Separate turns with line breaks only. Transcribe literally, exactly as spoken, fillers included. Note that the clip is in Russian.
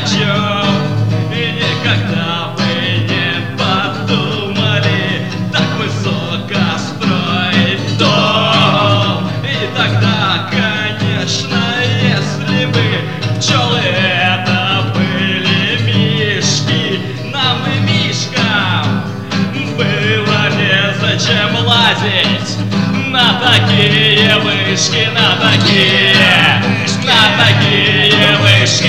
чем и никогда бы не подумали так высоко строить дом. И тогда, конечно, если бы пчелы это были мишки, нам и мишкам было незачем лазить на такие вышки, на такие, на такие вышки.